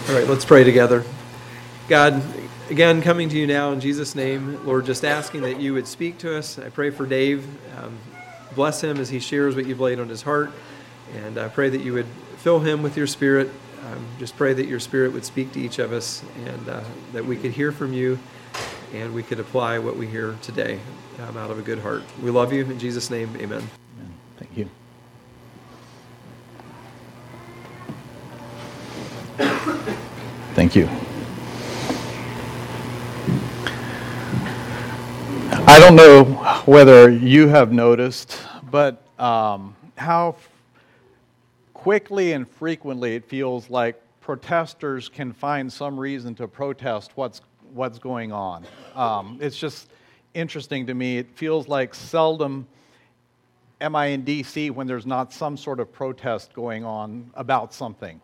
All right, let's pray together. God, again, coming to you now in Jesus' name, Lord, just asking that you would speak to us. I pray for Dave. Bless him as he shares what you've laid on his heart. And I pray that you would fill him with your Spirit. Just pray that your Spirit would speak to each of us and that we could hear from you and we could apply what we hear today out of a good heart. We love you. In Jesus' name, amen. Amen. Thank you. Thank you. I don't know whether you have noticed, but how quickly and frequently it feels like protesters can find some reason to protest what's going on. It's just interesting to me. It feels like seldom am I in D.C. when there's not some sort of protest going on about something.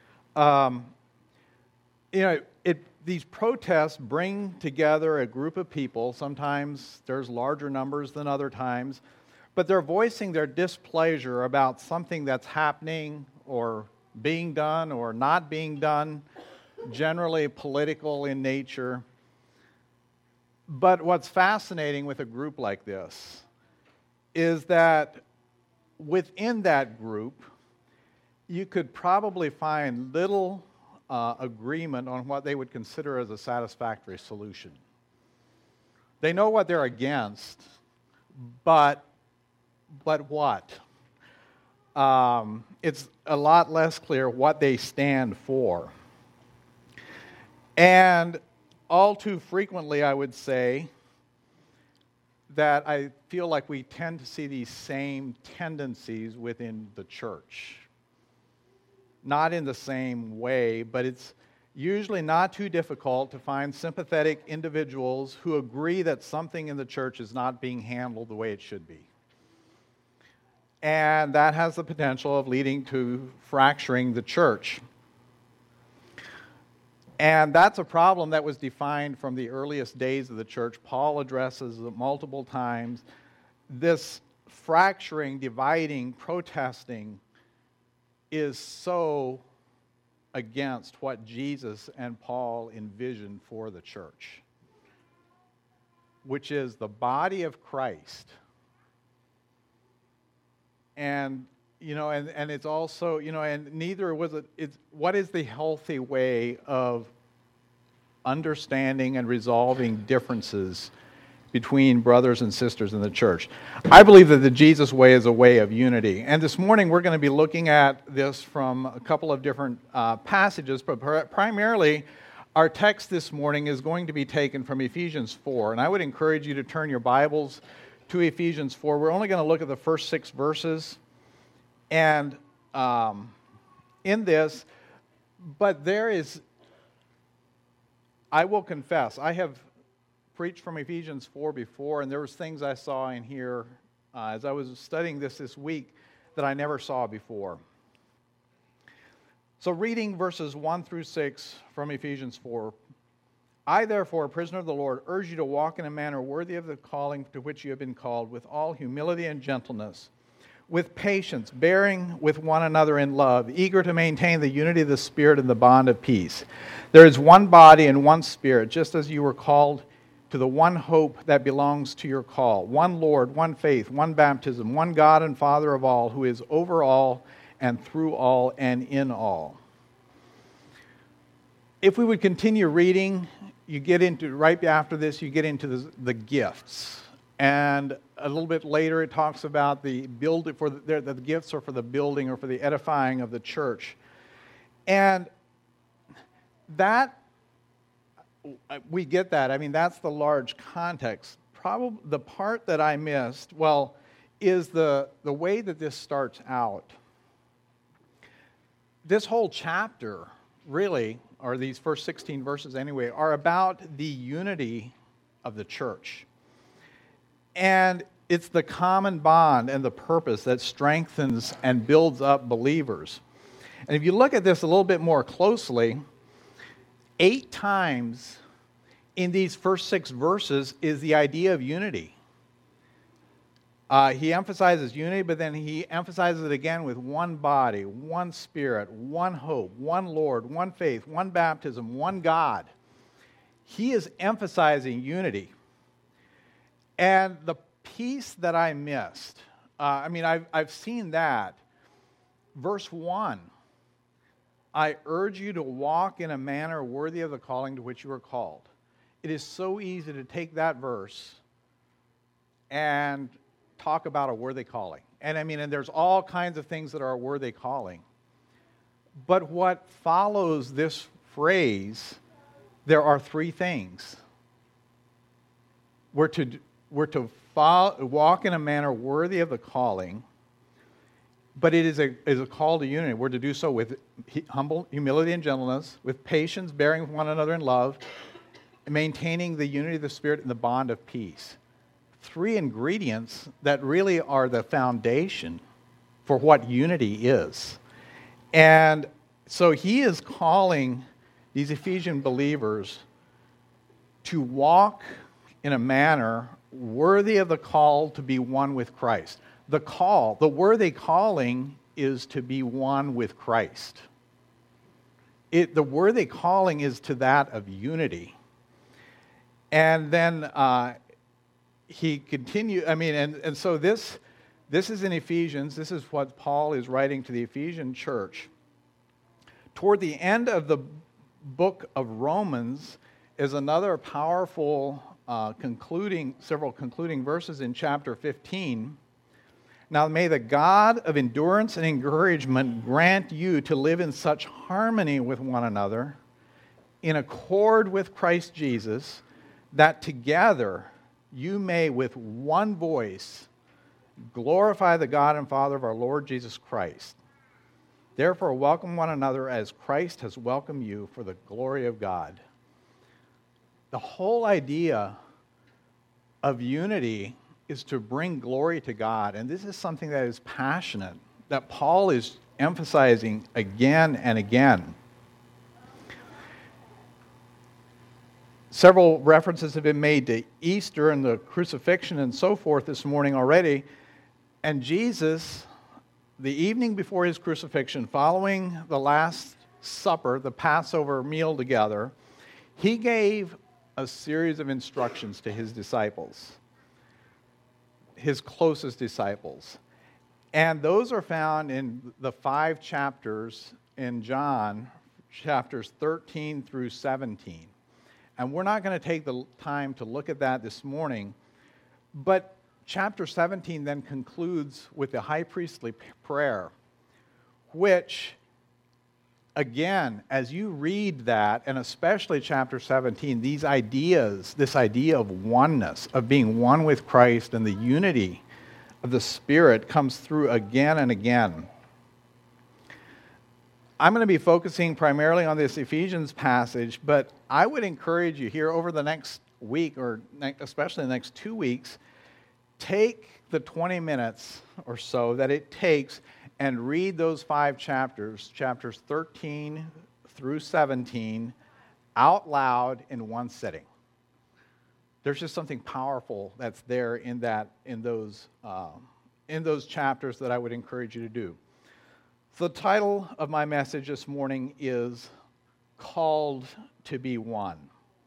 These protests bring together a group of people. Sometimes there's larger numbers than other times, but they're voicing their displeasure about something that's happening or being done or not being done, generally political in nature. But what's fascinating with a group like this is that within that group, you could probably find little agreement on what they would consider as a satisfactory solution. They know what they're against, but what? It's a lot less clear what they stand for. And all too frequently, I would say that I feel like we tend to see these same tendencies within the church. Not in the same way, but it's usually not too difficult to find sympathetic individuals who agree that something in the church is not being handled the way it should be. And that has the potential of leading to fracturing the church. And that's a problem that was defined from the earliest days of the church. Paul addresses it multiple times. This fracturing, dividing, protesting is so against what Jesus and Paul envisioned for the church, which is the body of Christ. And it's also, and neither was it, what is the healthy way of understanding and resolving differences between brothers and sisters in the church? I believe that the Jesus way is a way of unity. And this morning we're going to be looking at this from a couple of different passages, but primarily our text this morning is going to be taken from Ephesians 4. And I would encourage you to turn your Bibles to Ephesians 4. We're only going to look at the first 6 verses. And in this, but there is, I will confess, I have preached from Ephesians 4 before, and there was things I saw in here as I was studying this week that I never saw before. So reading verses 1 through 6 from Ephesians 4, I therefore, a prisoner of the Lord, urge you to walk in a manner worthy of the calling to which you have been called, with all humility and gentleness, with patience, bearing with one another in love, eager to maintain the unity of the Spirit and the bond of peace. There is one body and one Spirit, just as you were called to the one hope that belongs to your call. One Lord, one faith, one baptism, one God and Father of all, who is over all and through all and in all. If we would continue reading, you get into, right after this, you get into the gifts. And a little bit later it talks about the building, the gifts are for the building or for the edifying of the church. And that, we get that. I mean, that's the large context. Probably the part that I missed, is the way that this starts out. This whole chapter, really, or these first 16 verses anyway, are about the unity of the church. And it's the common bond and the purpose that strengthens and builds up believers. And if you look at this a little bit more closely, 8 times in these first 6 verses is the idea of unity. He emphasizes unity, but then he emphasizes it again with one body, one spirit, one hope, one Lord, one faith, one baptism, one God. He is emphasizing unity. And the piece that I missed, I've seen that. Verse 1, I urge you to walk in a manner worthy of the calling to which you are called. It is so easy to take that verse and talk about a worthy calling. And there's all kinds of things that are a worthy calling. But what follows this phrase, there are three things. We're to walk in a manner worthy of the calling, but it is a call to unity. We're to do so with humility and gentleness, with patience, bearing with one another in love, and maintaining the unity of the Spirit and the bond of peace. Three ingredients that really are the foundation for what unity is. And so he is calling these Ephesian believers to walk in a manner worthy of the call to be one with Christ. The worthy calling is to be one with Christ. The worthy calling is to that of unity. And then he continued, and so this is in Ephesians. This is what Paul is writing to the Ephesian church. Toward the end of the book of Romans is another powerful several concluding verses in chapter 15. Now may the God of endurance and encouragement grant you to live in such harmony with one another, in accord with Christ Jesus, that together you may with one voice glorify the God and Father of our Lord Jesus Christ. Therefore welcome one another as Christ has welcomed you for the glory of God. The whole idea of unity is to bring glory to God, and this is something that is passionate, that Paul is emphasizing again and again. Several references have been made to Easter and the crucifixion and so forth this morning already. And Jesus, the evening before his crucifixion, following the Last Supper, the Passover meal together, he gave a series of instructions to his disciples, his closest disciples. And those are found in the 5 chapters in John, chapters 13 through 17. And we're not going to take the time to look at that this morning, but chapter 17 then concludes with the high priestly prayer, which, again, as you read that, and especially chapter 17, this idea of oneness, of being one with Christ and the unity of the Spirit comes through again and again. I'm going to be focusing primarily on this Ephesians passage, but I would encourage you here over the next week, or especially the next 2 weeks, take the 20 minutes or so that it takes and read those 5 chapters, chapters 13 through 17, out loud in one sitting. There's just something powerful that's there in those chapters that I would encourage you to do. So the title of my message this morning is Called to be One.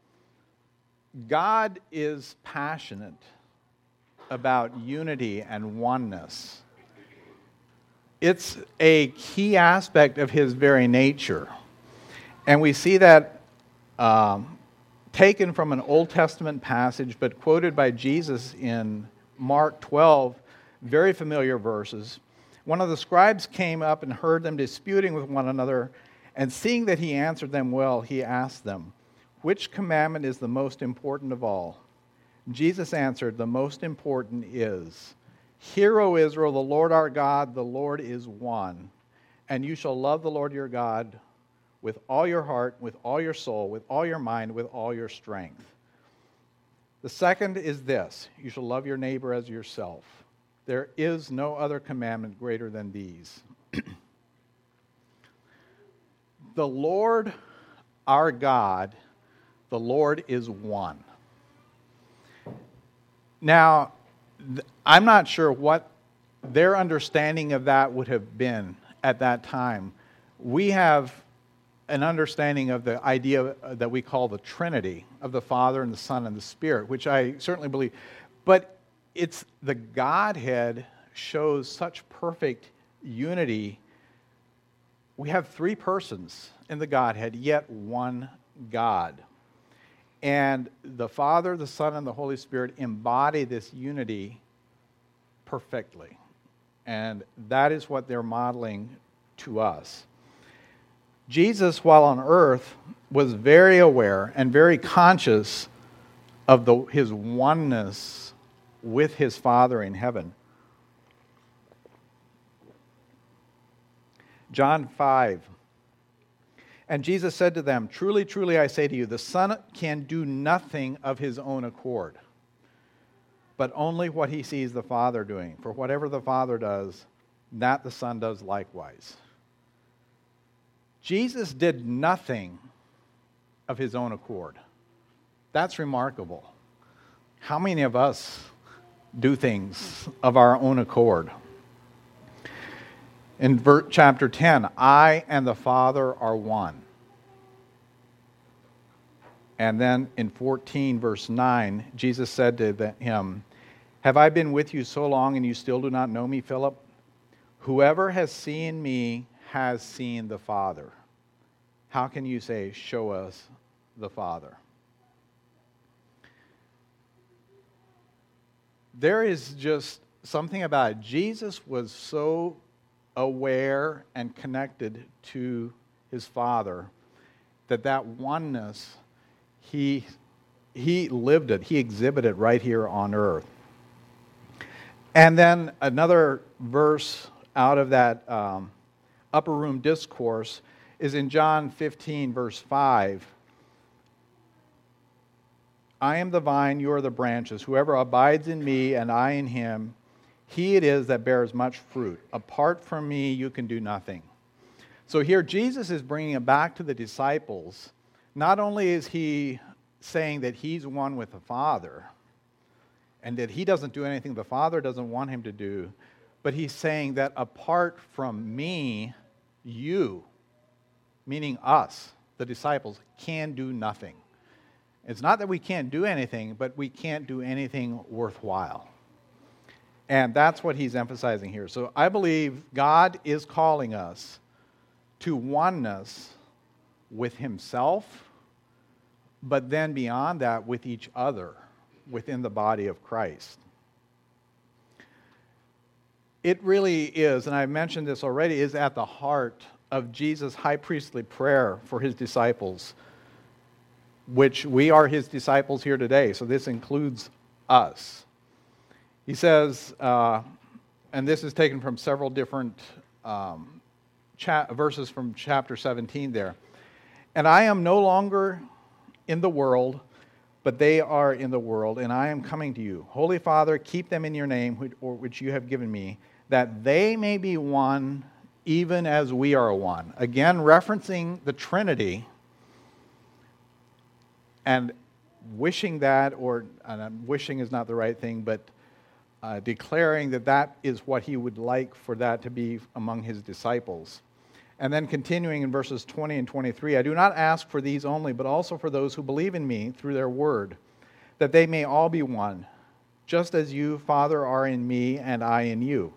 God is passionate about unity and oneness. It's a key aspect of his very nature. And we see that taken from an Old Testament passage, but quoted by Jesus in Mark 12, very familiar verses. One of the scribes came up and heard them disputing with one another, and seeing that he answered them well, he asked them, "Which commandment is the most important of all?" Jesus answered, "The most important is, 'Hear, O Israel, the Lord our God, the Lord is one, and you shall love the Lord your God with all your heart, with all your soul, with all your mind, with all your strength.' The second is this, you shall love your neighbor as yourself. There is no other commandment greater than these." The Lord our God, the Lord is one. Now, I'm not sure what their understanding of that would have been at that time. We have an understanding of the idea that we call the Trinity, of the Father and the Son and the Spirit, which I certainly believe. But it's the Godhead shows such perfect unity. We have three persons in the Godhead, yet one God. And the Father, the Son, and the Holy Spirit embody this unity perfectly. And that is what they're modeling to us. Jesus, while on earth, was very aware and very conscious of his oneness with his Father in heaven. John 5. And Jesus said to them, "Truly, truly, I say to you, the Son can do nothing of his own accord, but only what he sees the Father doing. For whatever the Father does, that the Son does likewise." Jesus did nothing of his own accord. That's remarkable. How many of us do things of our own accord? In chapter 10, I and the Father are one. And then in 14, verse 9, Jesus said to him, "Have I been with you so long and you still do not know me, Philip? Whoever has seen me has seen the Father. How can you say, 'Show us the Father'?" There is just something about it. Jesus was so aware and connected to his Father that oneness, he lived it, he exhibited right here on earth. And then another verse out of that upper room discourse is in John 15, verse 5. "I am the vine, you are the branches. Whoever abides in me and I in him, he it is that bears much fruit. Apart from me, you can do nothing." So here Jesus is bringing it back to the disciples. Not only is he saying that he's one with the Father and that he doesn't do anything the Father doesn't want him to do, but he's saying that apart from me, you, meaning us, the disciples, can do nothing. It's not that we can't do anything, but we can't do anything worthwhile. And that's what he's emphasizing here. So I believe God is calling us to oneness with himself, but then beyond that with each other within the body of Christ. It really is, and I mentioned this already, is at the heart of Jesus' high priestly prayer for his disciples, which we are his disciples here today, so this includes us. He says, and this is taken from several different verses from chapter 17 there, "And I am no longer in the world, but they are in the world, and I am coming to you. Holy Father, keep them in your name, which you have given me, that they may be one, even as we are one." Again, referencing the Trinity and wishing that, and wishing is not the right thing, but declaring that is what he would like for that to be among his disciples. And then continuing in verses 20 and 23, "I do not ask for these only, but also for those who believe in me through their word, that they may all be one, just as you, Father, are in me and I in you,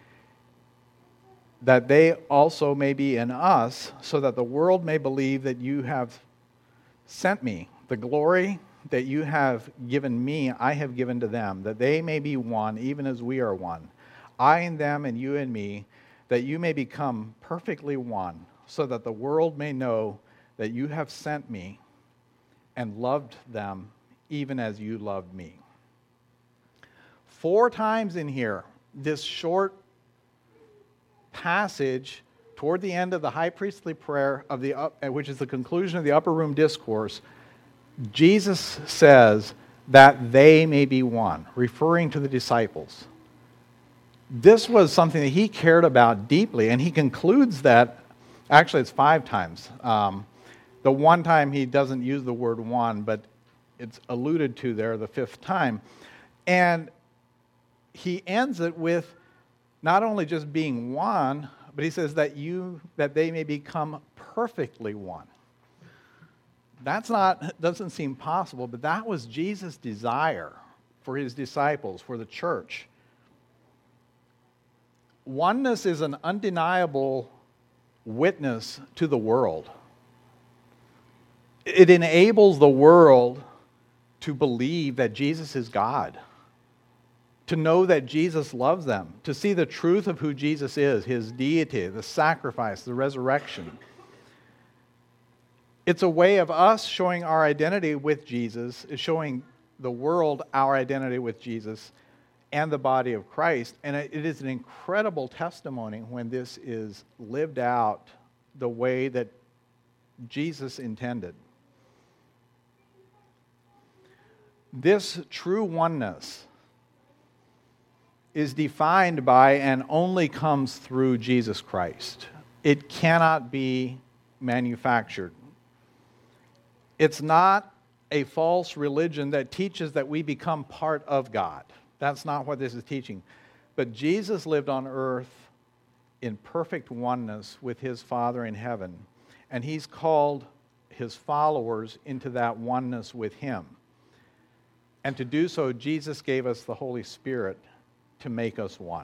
that they also may be in us, so that the world may believe that you have sent me. The glory that you have given me, I have given to them, that they may be one, even as we are one. I in them and you in me, that you may become perfectly one, so that the world may know that you have sent me and loved them, even as you loved me." 4 times in here, this short passage toward the end of the high priestly prayer, which is the conclusion of the upper room discourse, Jesus says that they may be one, referring to the disciples. This was something that he cared about deeply, and he concludes that, actually it's 5 times. The one time he doesn't use the word one, but it's alluded to there the 5th time. And he ends it with not only just being one, but he says that they may become perfectly one. Doesn't seem possible, but that was Jesus' desire for his disciples, for the church. Oneness is an undeniable witness to the world. It enables the world to believe that Jesus is God, to know that Jesus loves them, to see the truth of who Jesus is, his deity, the sacrifice, the resurrection. It's a way of us showing our identity with Jesus, is showing the world our identity with Jesus and the body of Christ. And it is an incredible testimony when this is lived out the way that Jesus intended. This true oneness is defined by and only comes through Jesus Christ. It cannot be manufactured. It's not a false religion that teaches that we become part of God. That's not what this is teaching. But Jesus lived on earth in perfect oneness with his Father in heaven, and he's called his followers into that oneness with him. And to do so, Jesus gave us the Holy Spirit to make us one.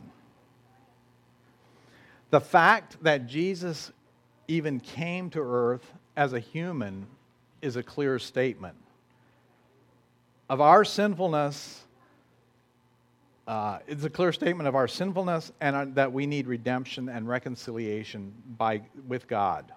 The fact that Jesus even came to earth as a human is a clear statement of our sinfulness. It's a clear statement of our sinfulness and that we need redemption and reconciliation with God.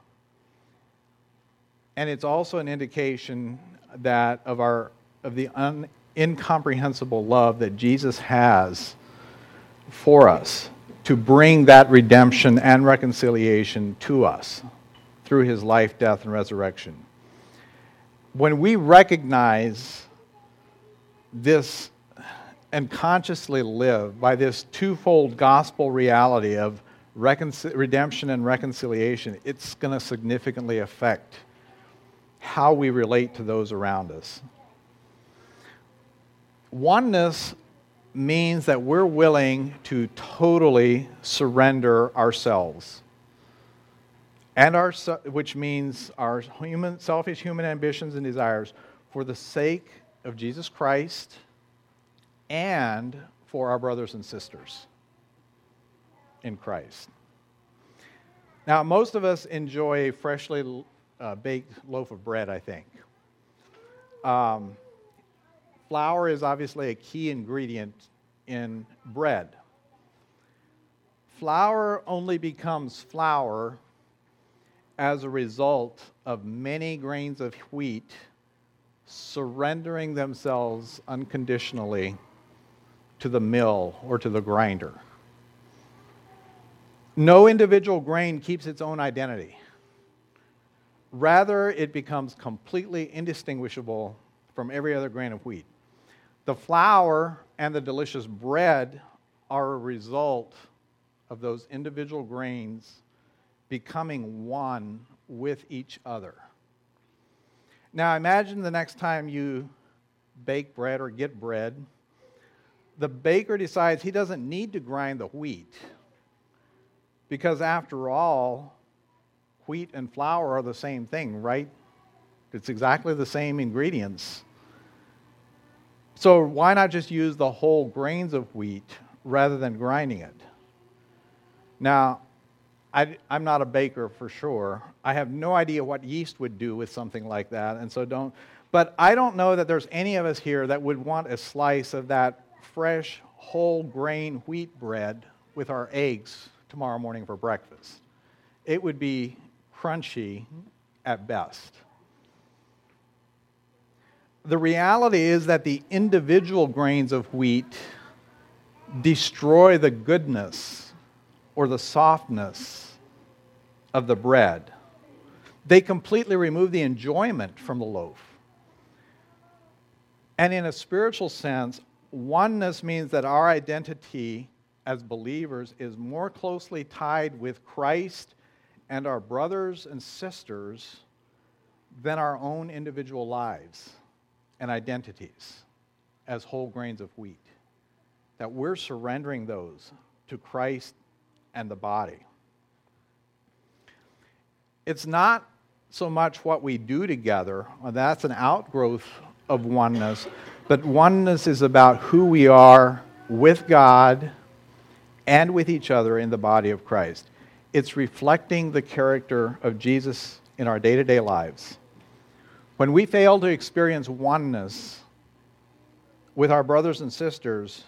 And it's also an indication that of the incomprehensible love that Jesus has for us to bring that redemption and reconciliation to us through his life, death, and resurrection. When we recognize this and consciously live by this twofold gospel reality of redemption and reconciliation, it's going to significantly affect how we relate to those around us. Oneness means that we're willing to totally surrender ourselves, which means our selfish human ambitions and desires for the sake of Jesus Christ and for our brothers and sisters in Christ. Now, most of us enjoy a freshly baked loaf of bread, I think. Flour is obviously a key ingredient in bread. Flour only becomes flour as a result of many grains of wheat surrendering themselves unconditionally to the mill or to the grinder. No individual grain keeps its own identity. Rather, it becomes completely indistinguishable from every other grain of wheat. The flour and the delicious bread are a result of those individual grains becoming one with each other. Now imagine the next time you bake bread or get bread, the baker decides he doesn't need to grind the wheat because after all, wheat and flour are the same thing, right? It's exactly the same ingredients. So why not just use the whole grains of wheat rather than grinding it? Now, I'm not a baker for sure. I have no idea what yeast would do with something like that, and so but I don't know that there's any of us here that would want a slice of that fresh, whole grain wheat bread with our eggs tomorrow morning for breakfast. It would be crunchy at best. The reality is that the individual grains of wheat destroy the goodness or the softness of the bread. They completely remove the enjoyment from the loaf. And in a spiritual sense, oneness means that our identity as believers is more closely tied with Christ and our brothers and sisters than our own individual lives and identities as whole grains of wheat. that we're surrendering those to Christ and the body. It's not so much what we do together, that's an outgrowth of oneness, but oneness is about who we are with God and with each other in the body of Christ. It's reflecting the character of Jesus in our day-to-day lives. When we fail to experience oneness with our brothers and sisters,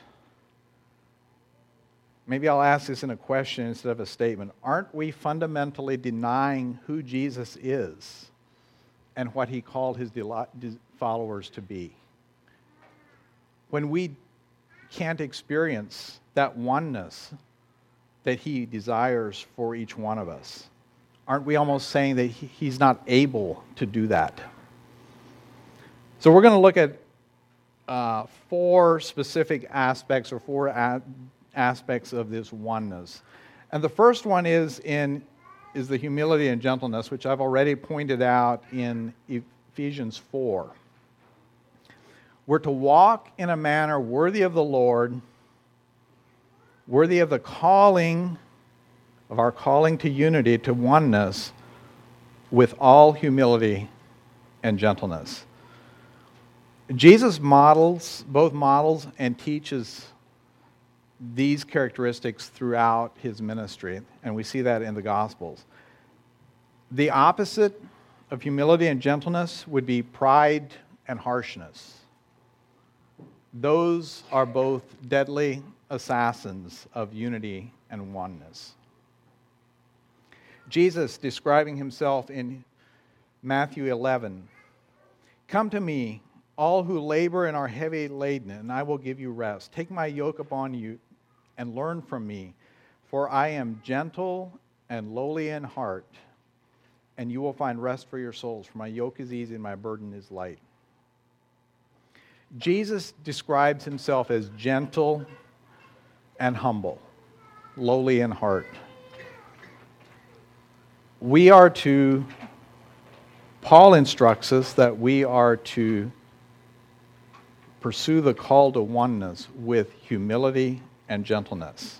maybe I'll ask this in a question instead of a statement. Aren't we fundamentally denying who Jesus is and what he called his followers to be? When we can't experience that oneness that he desires for each one of us, aren't we almost saying that he's not able to do that? So we're going to look at four specific aspects or four aspects of this oneness. And the first one is the humility and gentleness, which I've already pointed out in Ephesians 4. We're to walk in a manner worthy of the Lord, worthy of the calling, of our calling to unity, to oneness, with all humility and gentleness. Jesus both models and teaches these characteristics throughout his ministry, and we see that in the Gospels. The opposite of humility and gentleness would be pride and harshness. Those are both deadly assassins of unity and oneness. Jesus, describing himself in Matthew 11, "Come to me, all who labor and are heavy laden, and I will give you rest. Take my yoke upon you and learn from me, for I am gentle and lowly in heart, and you will find rest for your souls. For my yoke is easy and my burden is light." Jesus describes himself as gentle and humble, lowly in heart. Paul instructs us that we are to pursue the call to oneness with humility and gentleness.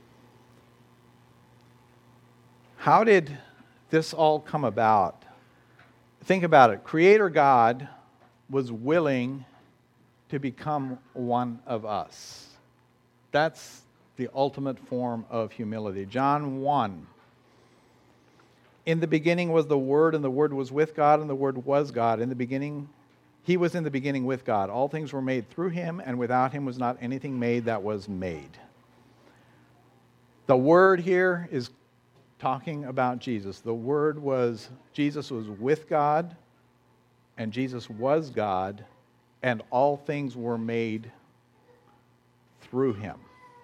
How did this all come about? Think about it. Creator God was willing to become one of us. That's the ultimate form of humility. John 1. "In the beginning was the Word, and the Word was with God, and the Word was God. He was in the beginning with God. All things were made through him, and without him was not anything made that was made." The Word here is talking about Jesus. Jesus was with God, and Jesus was God, and all things were made through him.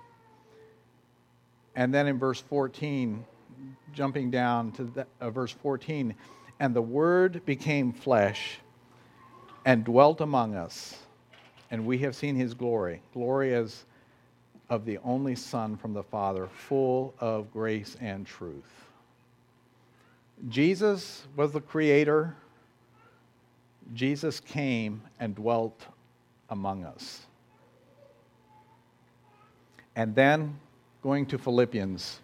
And then in verse 14, jumping down to verse 14, "And the Word became flesh and dwelt among us, and we have seen his glory as of the only Son from the Father, full of grace and truth." Jesus was the Creator. Jesus came and dwelt among us. And then, going to Philippians,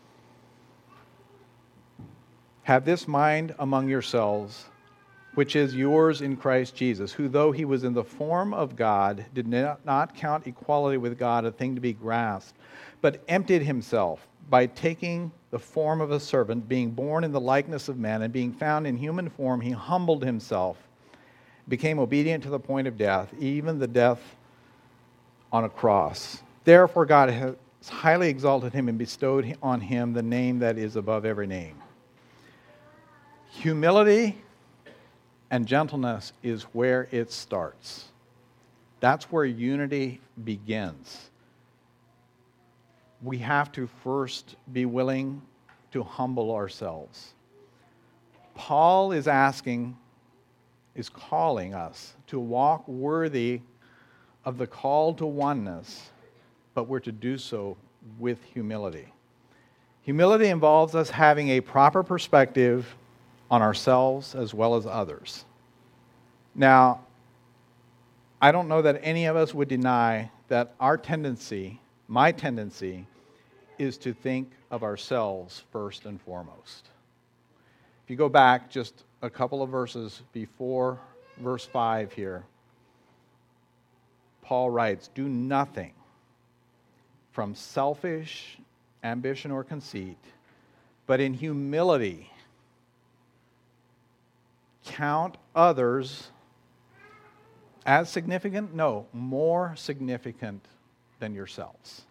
"Have this mind among yourselves, which is yours in Christ Jesus, who though he was in the form of God, did not count equality with God a thing to be grasped, but emptied himself by taking the form of a servant, being born in the likeness of men, and being found in human form, he humbled himself, became obedient to the point of death, even the death on a cross. Therefore God has highly exalted him and bestowed on him the name that is above every name." Humility and gentleness is where it starts. That's where unity begins. We have to first be willing to humble ourselves. Paul is calling us to walk worthy of the call to oneness, but we're to do so with humility. Humility involves us having a proper perspective on ourselves as well as others. Now, I don't know that any of us would deny that our tendency my tendency, is to think of ourselves first and foremost. If you go back just a couple of verses before verse 5 here, Paul writes, "Do nothing from selfish ambition or conceit, but in humility count others as significant? No, more significant than yourselves."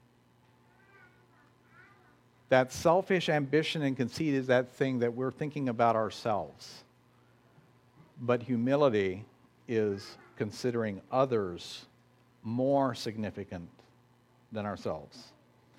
That selfish ambition and conceit is that thing that we're thinking about ourselves. But humility is considering others more significant than ourselves.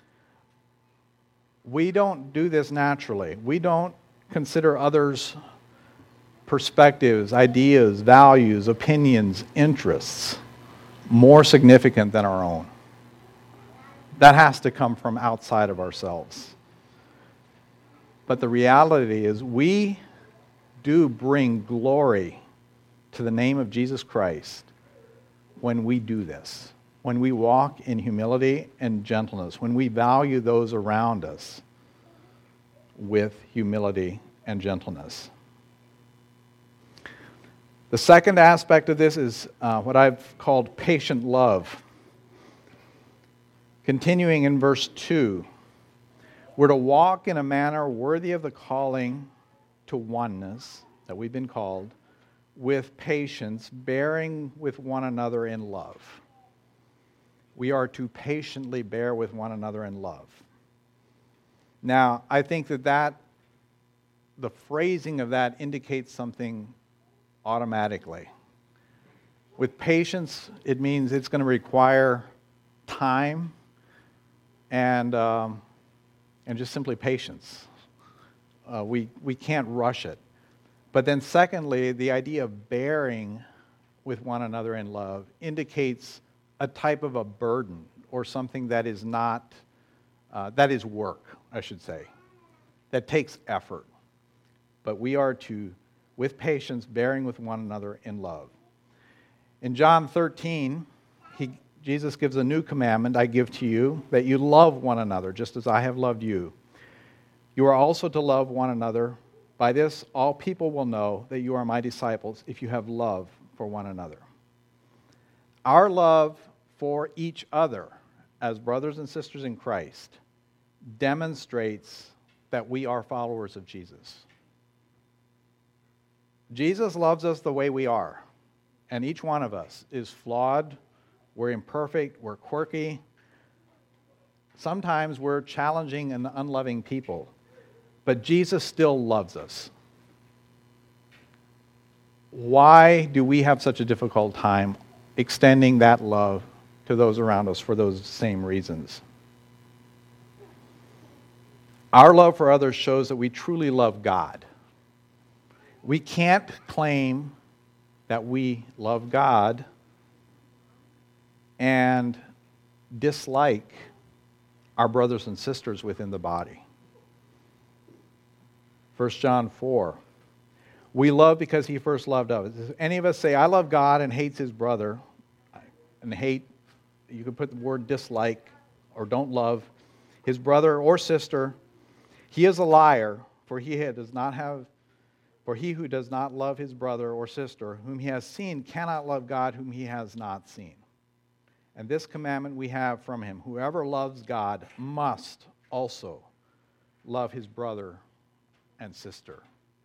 We don't do this naturally. We don't consider others' perspectives, ideas, values, opinions, interests more significant than our own. That has to come from outside of ourselves. But the reality is we do bring glory to the name of Jesus Christ when we do this, when we walk in humility and gentleness, when we value those around us with humility and gentleness. The second aspect of this is what I've called patient love. Continuing in verse 2, we're to walk in a manner worthy of the calling to oneness that we've been called, with patience, bearing with one another in love. We are to patiently bear with one another in love. Now, I think that the phrasing of that indicates something automatically. With patience, it means it's going to require time and just simply patience. We can't rush it. But then secondly, the idea of bearing with one another in love indicates a type of a burden or something that is not, that is work, I should say, that takes effort. But we are to, with patience, bearing with one another in love. In John 13, Jesus gives a new commandment I give to you, that you love one another, just as I have loved you. You are also to love one another. By this, all people will know that you are my disciples if you have love for one another. Our love for each other as brothers and sisters in Christ demonstrates that we are followers of Jesus. Jesus loves us the way we are, and each one of us is flawed, we're imperfect, we're quirky. Sometimes we're challenging and unloving people. But Jesus still loves us. Why do we have such a difficult time extending that love to those around us for those same reasons? Our love for others shows that we truly love God. We can't claim that we love God and dislike our brothers and sisters within the body. 1 John 4, we love because he first loved us. If any of us say, I love God, and hates his brother, and hate, you could put the word dislike or don't love his brother or sister, he is a liar, for he who does not love his brother or sister whom he has seen cannot love God whom he has not seen. And this commandment we have from him, whoever loves God must also love his brother and sister.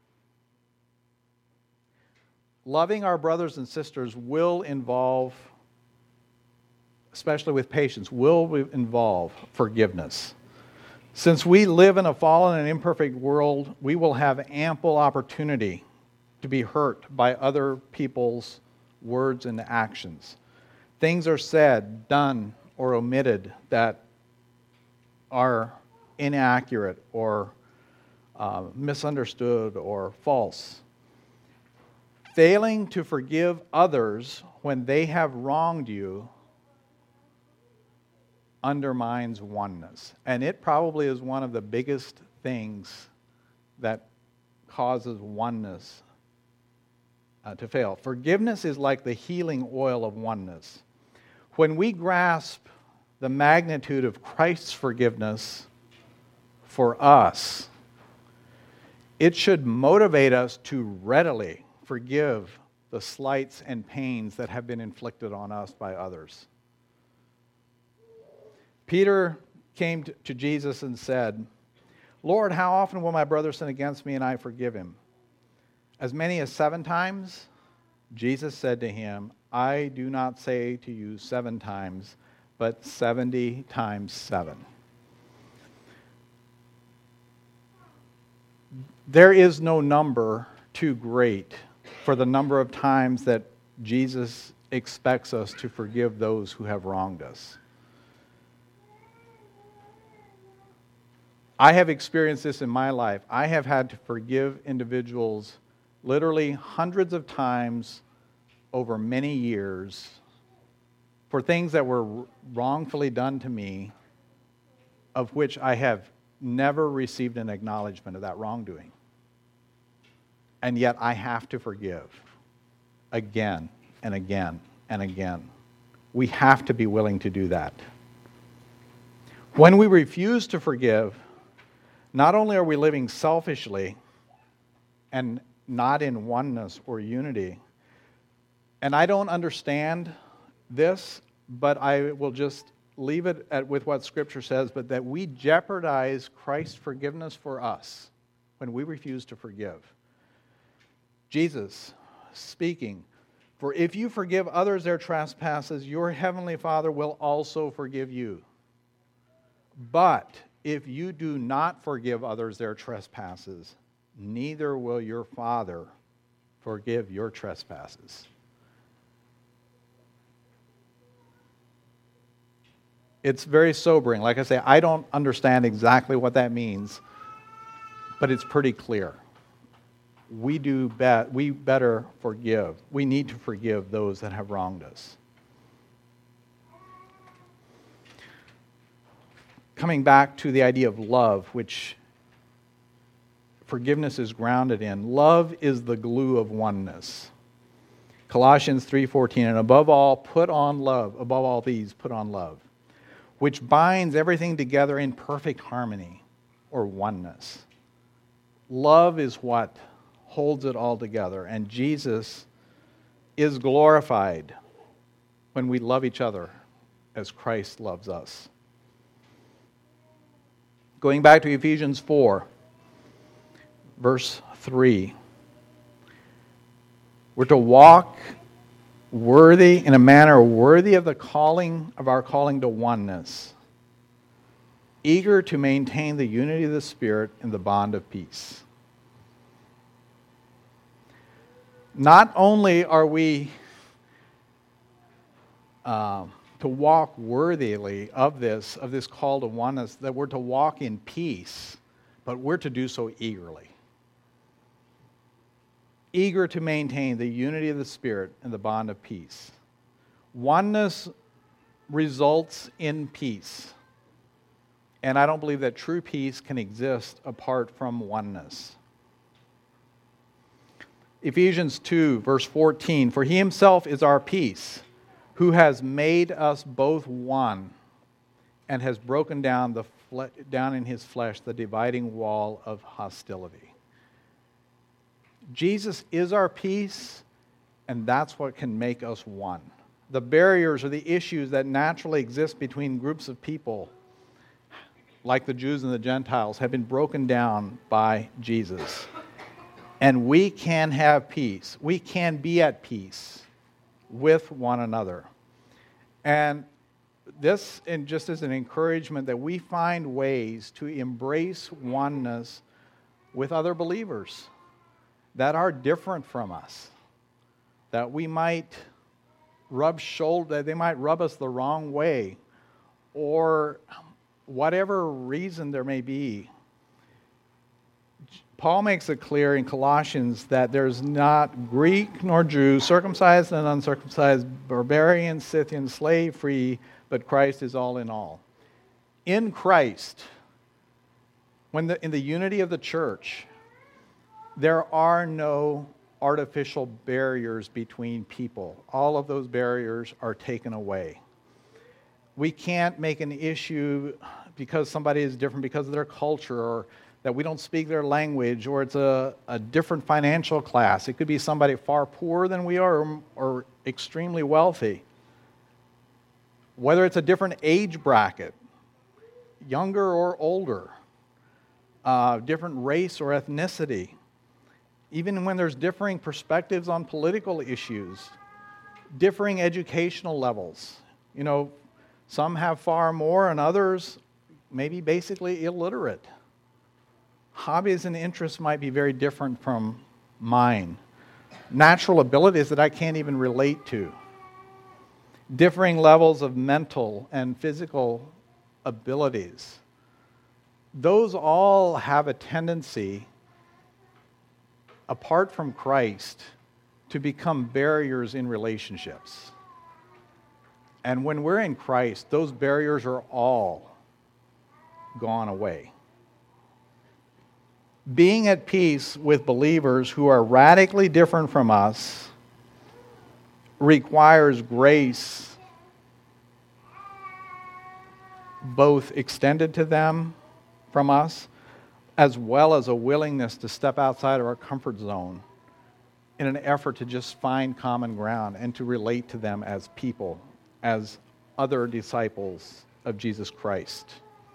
Loving our brothers and sisters will involve, especially with patience, will involve forgiveness. Since we live in a fallen and imperfect world, we will have ample opportunity to be hurt by other people's words and actions. Things are said, done, or omitted that are inaccurate or misunderstood or false. Failing to forgive others when they have wronged you undermines oneness. And it probably is one of the biggest things that causes oneness to fail. Forgiveness is like the healing oil of oneness. When we grasp the magnitude of Christ's forgiveness for us, it should motivate us to readily forgive the slights and pains that have been inflicted on us by others. Peter came to Jesus and said, "Lord, how often will my brother sin against me and I forgive him? As many as 7 times?" Jesus said to him, "I do not say to you 7 times, but 70 times 7. There is no number too great for the number of times that Jesus expects us to forgive those who have wronged us. I have experienced this in my life. I have had to forgive individuals literally hundreds of times over many years for things that were wrongfully done to me, of which I have never received an acknowledgement of that wrongdoing. And yet I have to forgive again and again and again. We have to be willing to do that. When we refuse to forgive, not only are we living selfishly and not in oneness or unity, and I don't understand this, but I will just leave it with what Scripture says, but that we jeopardize Christ's forgiveness for us when we refuse to forgive. Jesus speaking, "For if you forgive others their trespasses, your heavenly Father will also forgive you. But if you do not forgive others their trespasses, neither will your Father forgive your trespasses." It's very sobering. Like I say, I don't understand exactly what that means, but it's pretty clear. We better forgive. We need to forgive those that have wronged us. Coming back to the idea of love, which forgiveness is grounded in. Love is the glue of oneness. Colossians 3:14, "And above all, put on love. Above all these, put on love, which binds everything together in perfect harmony," or oneness. Love is what holds it all together, and Jesus is glorified when we love each other as Christ loves us. Going back to Ephesians 4, verse 3. We're to walk in a manner worthy of our calling to oneness, eager to maintain the unity of the Spirit in the bond of peace. Not only are we to walk worthily of this call to oneness, that we're to walk in peace, but we're to do so eagerly. Eager to maintain the unity of the Spirit and the bond of peace. Oneness results in peace. And I don't believe that true peace can exist apart from oneness. Ephesians 2, verse 14, "For he himself is our peace, who has made us both one, and has broken down down in his flesh the dividing wall of hostility." Jesus is our peace, and that's what can make us one. The barriers or the issues that naturally exist between groups of people, like the Jews and the Gentiles, have been broken down by Jesus. And we can have peace. We can be at peace with one another. And this, and just as an encouragement, that we find ways to embrace oneness with other believers that are different from us, that we might that they might rub us the wrong way, or whatever reason there may be. Paul makes it clear in Colossians that there's not Greek nor Jew, circumcised and uncircumcised, barbarian, Scythian, slave, free, but Christ is all in all. In Christ, in the unity of the church, there are no artificial barriers between people. All of those barriers are taken away. We can't make an issue because somebody is different because of their culture, or that we don't speak their language, or it's a different financial class. It could be somebody far poorer than we are, or extremely wealthy. Whether it's a different age bracket, younger or older, different race or ethnicity, even when there's differing perspectives on political issues, differing educational levels. You know, some have far more and others maybe basically illiterate. Hobbies and interests might be very different from mine. Natural abilities that I can't even relate to. Differing levels of mental and physical abilities. Those all have a tendency, apart from Christ, to become barriers in relationships. And when we're in Christ, those barriers are all gone away. Being at peace with believers who are radically different from us requires grace, both extended to them from us, as well as a willingness to step outside of our comfort zone in an effort to just find common ground and to relate to them as people, as other disciples of Jesus Christ.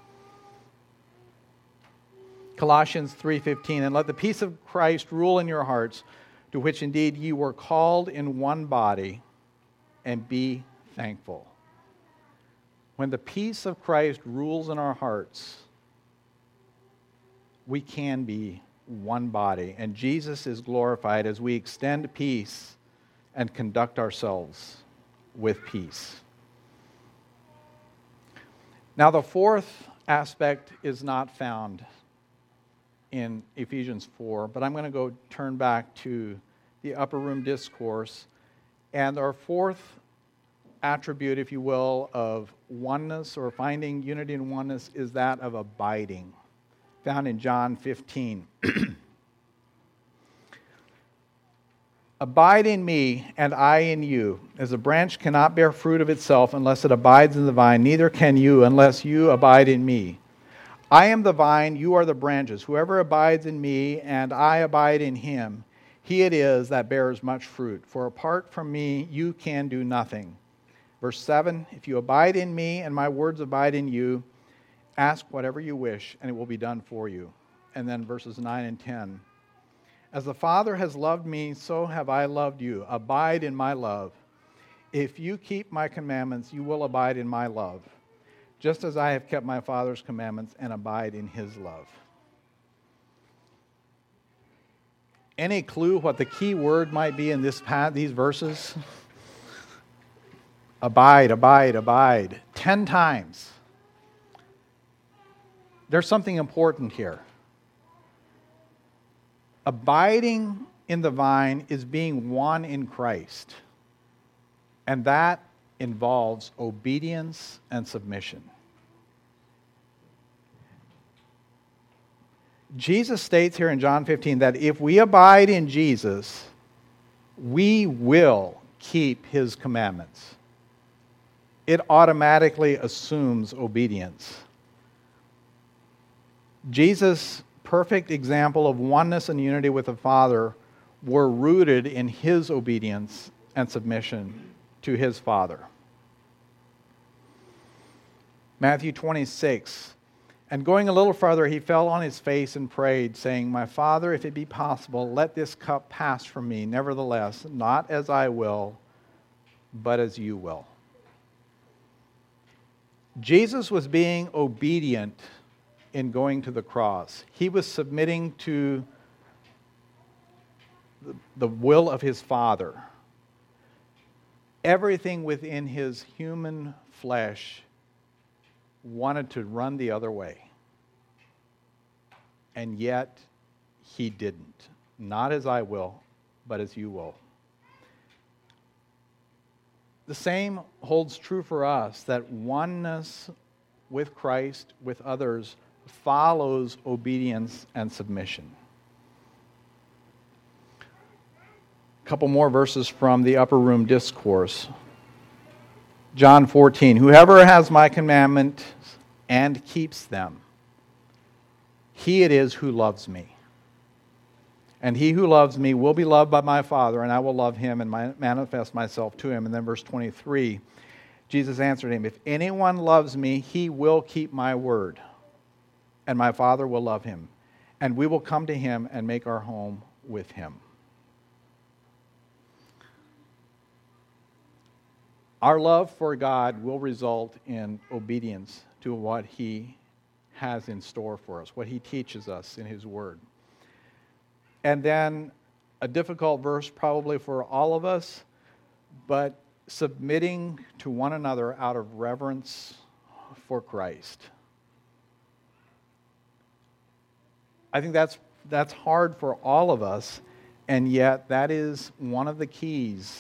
Colossians 3:15, and let the peace of Christ rule in your hearts, to which indeed you were called in one body, and be thankful. When the peace of Christ rules in our hearts, we can be one body, and Jesus is glorified as we extend peace and conduct ourselves with peace. Now, the fourth aspect is not found in Ephesians 4, but I'm going to go turn back to the upper room discourse. And our fourth attribute, if you will, of oneness or finding unity and oneness is that of abiding, found in John 15. Abide in me, and I in you. As a branch cannot bear fruit of itself unless it abides in the vine, neither can you unless you abide in me. I am the vine, you are the branches. Whoever abides in me, and I abide in him, he it is that bears much fruit. For apart from me, you can do nothing. Verse 7, if you abide in me, and my words abide in you, ask whatever you wish, and it will be done for you. And then verses 9 and 10. As the Father has loved me, so have I loved you. Abide in my love. If you keep my commandments, you will abide in my love, just as I have kept my Father's commandments and abide in his love. Any clue what the key word might be in these verses? Abide, abide, abide. 10 times. There's something important here. Abiding in the vine is being one in Christ. And that involves obedience and submission. Jesus states here in John 15 that if we abide in Jesus, we will keep his commandments. It automatically assumes obedience. Jesus' perfect example of oneness and unity with the Father were rooted in his obedience and submission to his Father. Matthew 26. And going a little farther, he fell on his face and prayed, saying, My Father, if it be possible, let this cup pass from me. Nevertheless, not as I will, but as you will. Jesus was being obedient in going to the cross. He was submitting to the will of his Father. Everything within his human flesh wanted to run the other way. And yet, he didn't. Not as I will, but as you will. The same holds true for us, that oneness with Christ, with others, follows obedience and submission. A couple more verses from the upper room discourse. John 14, whoever has my commandment and keeps them, he it is who loves me. And he who loves me will be loved by my Father, and I will love him and manifest myself to him. And then verse 23, Jesus answered him, if anyone loves me, he will keep my word, and my Father will love him, and we will come to him and make our home with him. Our love for God will result in obedience to what he has in store for us, what he teaches us in his word. And then a difficult verse probably for all of us, but submitting to one another out of reverence for Christ. I think that's hard for all of us, and yet that is one of the keys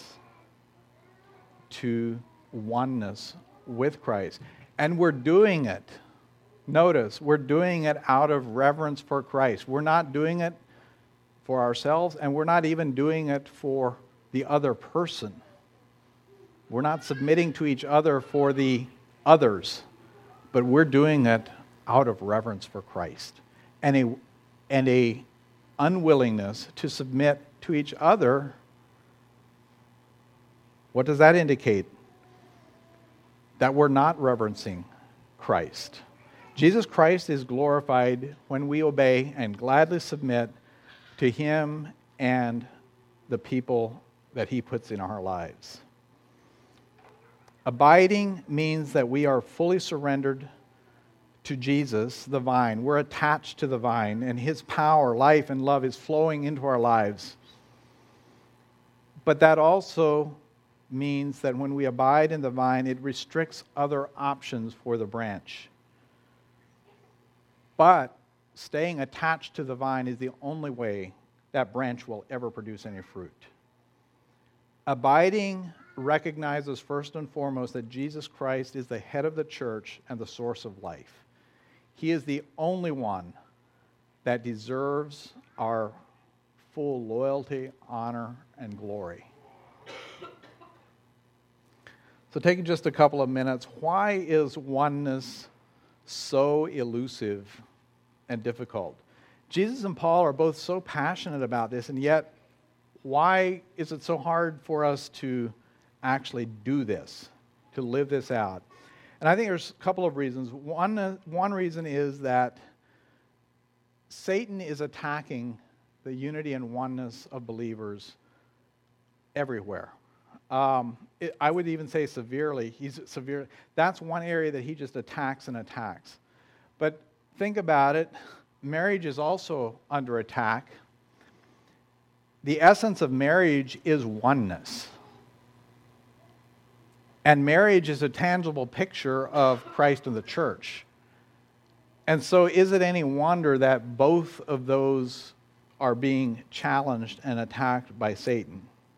to oneness with Christ. And we're doing it. Notice, we're doing it out of reverence for Christ. We're not doing it for ourselves, and we're not even doing it for the other person. We're not submitting to each other for the others, but we're doing it out of reverence for Christ. And a unwillingness to submit to each other, what does that indicate? That we're not reverencing Christ. Jesus Christ is glorified when we obey and gladly submit to him and the people that he puts in our lives. Abiding means that we are fully surrendered to Jesus, the vine. We're attached to the vine, and his power, life, and love is flowing into our lives. But that also means that when we abide in the vine, it restricts other options for the branch. But staying attached to the vine is the only way that branch will ever produce any fruit. Abiding recognizes first and foremost that Jesus Christ is the head of the church and the source of life. He is the only one that deserves our full loyalty, honor, and glory. So taking just a couple of minutes, why is oneness so elusive and difficult? Jesus and Paul are both so passionate about this, and yet why is it so hard for us to actually do this, to live this out? And I think there's a couple of reasons. One reason is that Satan is attacking the unity and oneness of believers everywhere. I would even say severely. That's one area that he just attacks and attacks. But think about it. Marriage is also under attack. The essence of marriage is oneness. And marriage is a tangible picture of Christ and the church. And so is it any wonder that both of those are being challenged and attacked by Satan?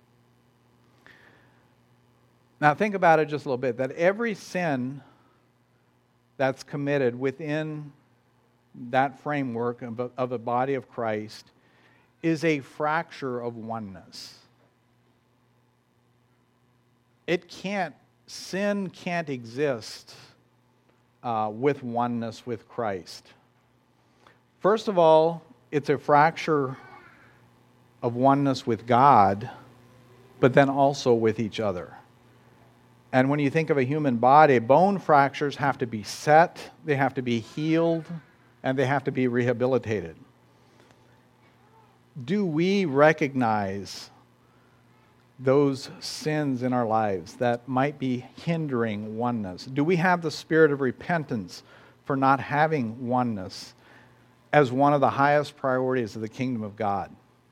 Now think about it just a little bit, that every sin that's committed within that framework of a body of Christ is a fracture of oneness. Sin can't exist with oneness with Christ. First of all, it's a fracture of oneness with God, but then also with each other. And when you think of a human body, bone fractures have to be set, they have to be healed, and they have to be rehabilitated. Do we recognize those sins in our lives that might be hindering oneness? Do we have the spirit of repentance for not having oneness as one of the highest priorities of the kingdom of God?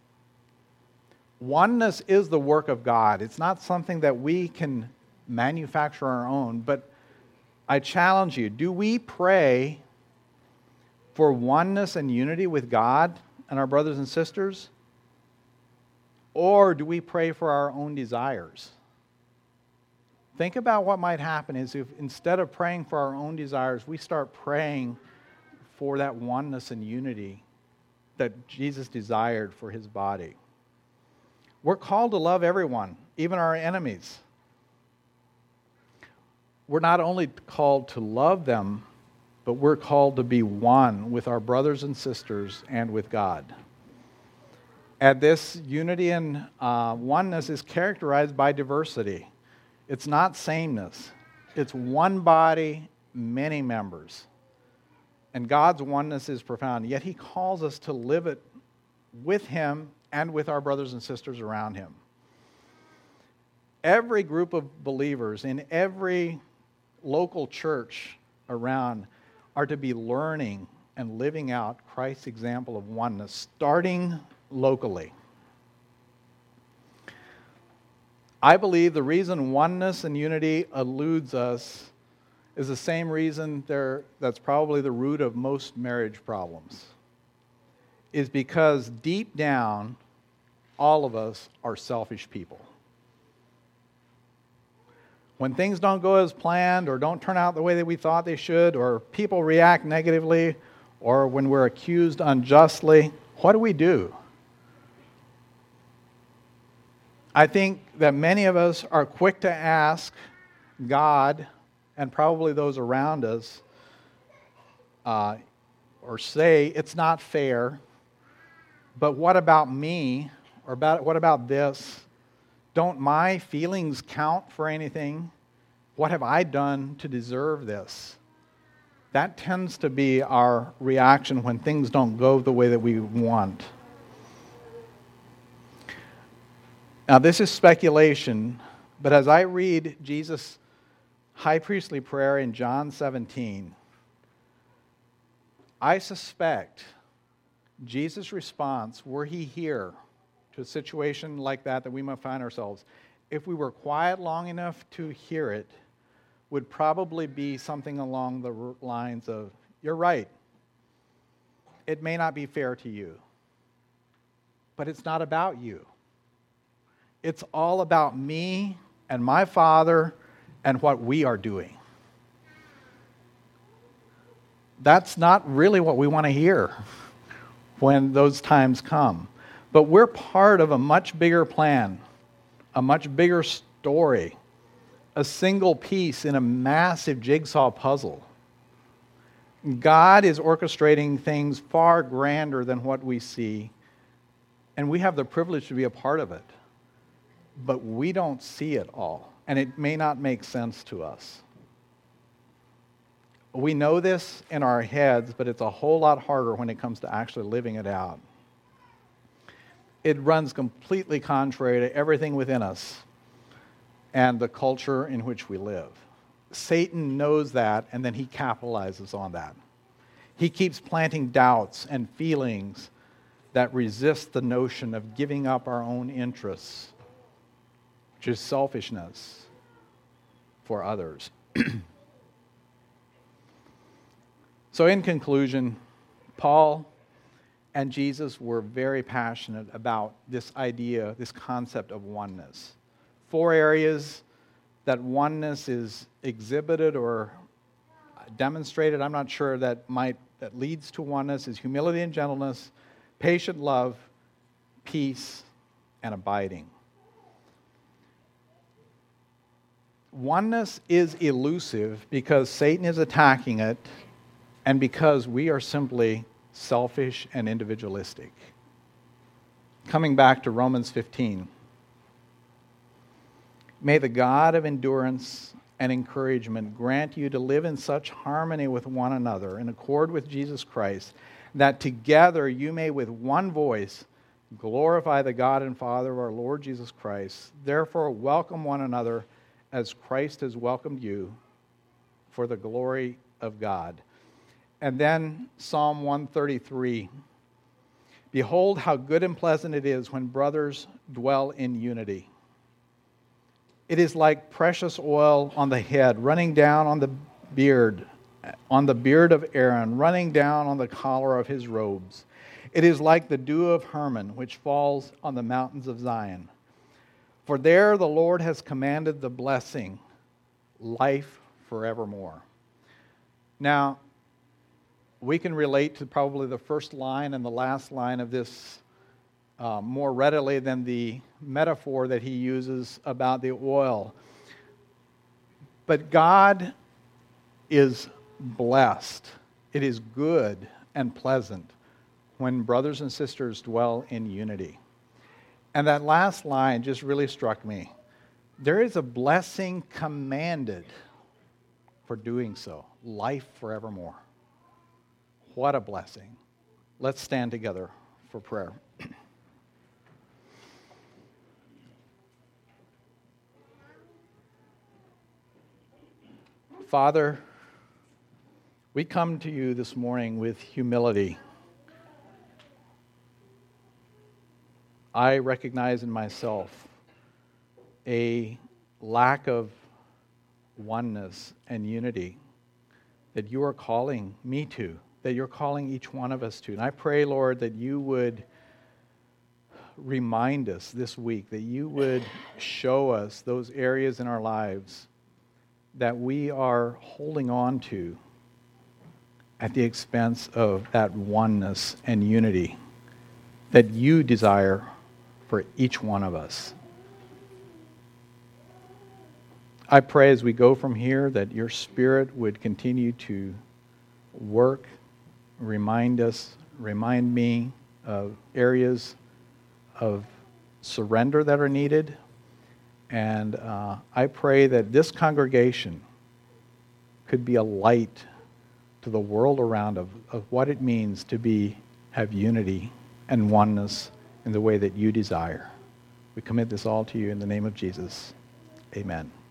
Oneness is the work of God. It's not something that we can manufacture our own, but I challenge you, do we pray for oneness and unity with God and our brothers and sisters? Or do we pray for our own desires? Think about what might happen is if instead of praying for our own desires, we start praying for that oneness and unity that Jesus desired for his body. We're called to love everyone, even our enemies. we're not only called to love them, but we're called to be one with our brothers and sisters and with God. And this unity and oneness is characterized by diversity. It's not sameness. It's one body, many members. And God's oneness is profound, yet He calls us to live it with Him and with our brothers and sisters around Him. Every group of believers in every local church around are to be learning and living out Christ's example of oneness, starting locally. I believe the reason oneness and unity eludes us is the same reason that's probably the root of most marriage problems, is because deep down, all of us are selfish people. When things don't go as planned or don't turn out the way that we thought they should, or people react negatively, or when we're accused unjustly, what do? I think that many of us are quick to ask God and probably those around us, or say, it's not fair, but what about me? Or what about this? Don't my feelings count for anything? What have I done to deserve this? That tends to be our reaction when things don't go the way that we want. Now, this is speculation, but as I read Jesus' high priestly prayer in John 17, I suspect Jesus' response, were He here to a situation like that we might find ourselves, if we were quiet long enough to hear it, would probably be something along the lines of, you're right, it may not be fair to you, but it's not about you. It's all about me and my Father and what we are doing. That's not really what we want to hear when those times come. But we're part of a much bigger plan, a much bigger story, a single piece in a massive jigsaw puzzle. God is orchestrating things far grander than what we see, and we have the privilege to be a part of it. But we don't see it all, and it may not make sense to us. We know this in our heads, but it's a whole lot harder when it comes to actually living it out. It runs completely contrary to everything within us and the culture in which we live. Satan knows that, and then he capitalizes on that. He keeps planting doubts and feelings that resist the notion of giving up our own interests, which is selfishness for others. So in conclusion, Paul and Jesus were very passionate about this idea, this concept of oneness. 4 areas that oneness is exhibited or demonstrated, I'm not sure, that leads to oneness is humility and gentleness, patient love, peace, and abiding. Oneness is elusive because Satan is attacking it and because we are simply selfish and individualistic. Coming back to Romans 15. May the God of endurance and encouragement grant you to live in such harmony with one another, in accord with Jesus Christ, that together you may with one voice glorify the God and Father of our Lord Jesus Christ. Therefore, welcome one another as Christ has welcomed you for the glory of God. And then Psalm 133. Behold how good and pleasant it is when brothers dwell in unity. It is like precious oil on the head, running down on the beard of Aaron, running down on the collar of his robes. It is like the dew of Hermon, which falls on the mountains of Zion. For there the Lord has commanded the blessing, life forevermore. Now, we can relate to probably the first line and the last line of this more readily than the metaphor that he uses about the oil. But God is blessed. It is good and pleasant when brothers and sisters dwell in unity. And that last line just really struck me. There is a blessing commanded for doing so. Life forevermore. What a blessing. Let's stand together for prayer. Father, we come to you this morning with humility. I recognize in myself a lack of oneness and unity that you are calling me to, that you're calling each one of us to. And I pray, Lord, that you would remind us this week, that you would show us those areas in our lives that we are holding on to at the expense of that oneness and unity that you desire for each one of us. I pray as we go from here that your Spirit would continue to work, remind me of areas of surrender that are needed. And I pray that this congregation could be a light to the world around of what it means to have unity and oneness in the way that you desire. We commit this all to you in the name of Jesus. Amen.